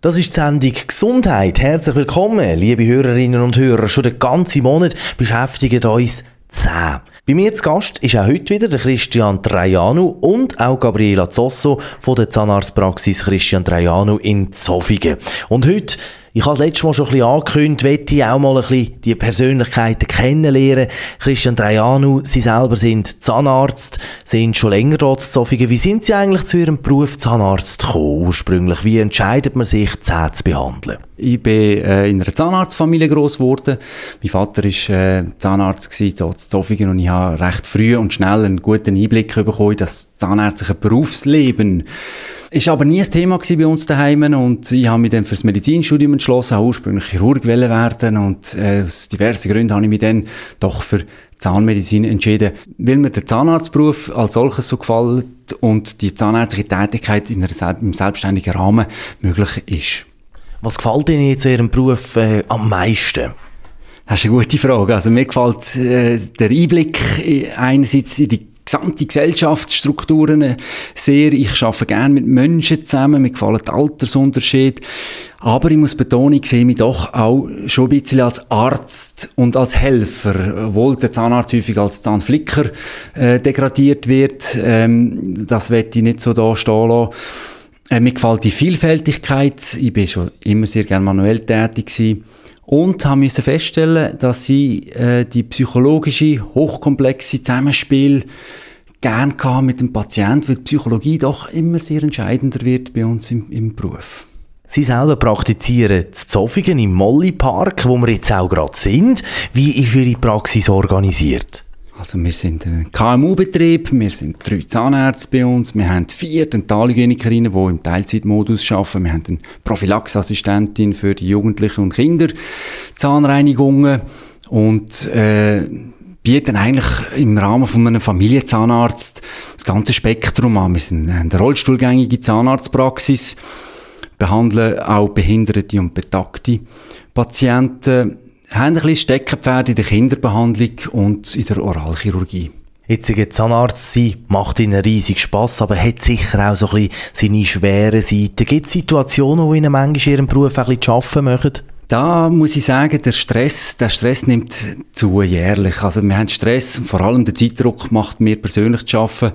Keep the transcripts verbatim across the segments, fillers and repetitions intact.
Das ist die Sendung Gesundheit. Herzlich willkommen, liebe Hörerinnen und Hörer. Schon den ganzen Monat beschäftigen uns Zähne. Bei mir zu Gast ist auch heute wieder der Christian Traianu und auch Gabriela Zosso von der Zahnarztpraxis Christian Traianu in Zofingen. Und heute, ich habe das letzte Mal schon ein bisschen angekündigt, möchte ich auch mal ein bisschen die Persönlichkeiten kennenlernen. Christian Traianu, Sie selber sind Zahnarzt, sind schon länger dort in Zofingen. Wie sind Sie eigentlich zu Ihrem Beruf Zahnarzt gekommen ursprünglich? Wie entscheidet man sich, die Zähne zu behandeln? Ich bin äh, in einer Zahnarztfamilie gross geworden. Mein Vater war äh, Zahnarzt dort in Zofingen und ich habe recht früh und schnell einen guten Einblick bekommen, dass das zahnärztliche Berufsleben ist aber nie ein Thema bei uns daheim und ich habe mich dann für das Medizinstudium entschlossen, habe ursprünglich Chirurg werden und äh, aus diversen Gründen habe ich mich dann doch für Zahnmedizin entschieden, weil mir der Zahnarztberuf als solches so gefällt und die zahnärztliche Tätigkeit in einem selbstständigen Rahmen möglich ist. Was gefällt Ihnen jetzt in Ihrem Beruf äh, am meisten? Das ist eine gute Frage. Also mir gefällt äh, der Einblick einerseits in die gesamte Gesellschaftsstrukturen sehr. Ich arbeite gerne mit Menschen zusammen. Mir gefallen die Altersunterschiede. Aber ich muss betonen, ich sehe mich doch auch schon ein bisschen als Arzt und als Helfer, obwohl der Zahnarzt häufig als Zahnflicker äh, degradiert wird. Ähm, das möchte ich nicht so da stehen lassen. Äh, mir gefällt die Vielfältigkeit. Ich bin schon immer sehr gerne manuell tätig gewesen. Und haben müssen feststellen, dass sie äh, die psychologische, hochkomplexe Zusammenspiel gern haben mit dem Patienten, weil die Psychologie doch immer sehr entscheidender wird bei uns im, im Beruf. Sie selber praktizieren in Zofingen im Molly-Park, wo wir jetzt auch gerade sind. Wie ist Ihre Praxis organisiert? Also wir sind ein K M U-Betrieb, wir sind drei Zahnärzte bei uns, wir haben vier Dentalhygienikerinnen, die im Teilzeitmodus arbeiten, wir haben eine Prophylaxeassistentin für die Jugendlichen und Kinder, Zahnreinigungen und äh, bieten eigentlich im Rahmen von einem Familienzahnarzt das ganze Spektrum an. Wir sind eine rollstuhlgängige Zahnarztpraxis, behandeln auch behinderte und betagte Patienten, haben ein bisschen Steckenpferd in der Kinderbehandlung und in der Oralchirurgie. Jetzt ein Zahnarzt sein macht Ihnen riesig Spass, aber hat sicher auch so ein bisschen seine schweren Seiten. Gibt es Situationen, wo Ihnen manchmal in Ihrem Beruf ein bisschen arbeiten möchten? Da muss ich sagen, der Stress, der Stress nimmt zu jährlich. Also wir haben Stress, vor allem der Zeitdruck macht mir persönlich zu arbeiten.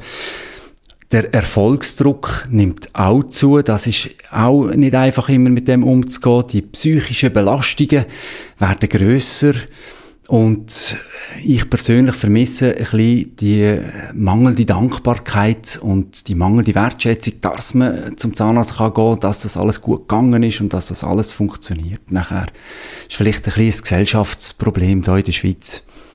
Der Erfolgsdruck nimmt auch zu. Das ist auch nicht einfach, immer mit dem umzugehen. Die psychischen Belastungen werden grösser. Und ich persönlich vermisse ein bisschen die mangelnde Dankbarkeit und die mangelnde Wertschätzung, dass man zum Zahnarzt gehen kann, dass das alles gut gegangen ist und dass das alles funktioniert. Nachher ist vielleicht ein bisschen ein Gesellschaftsproblem hier in der Schweiz.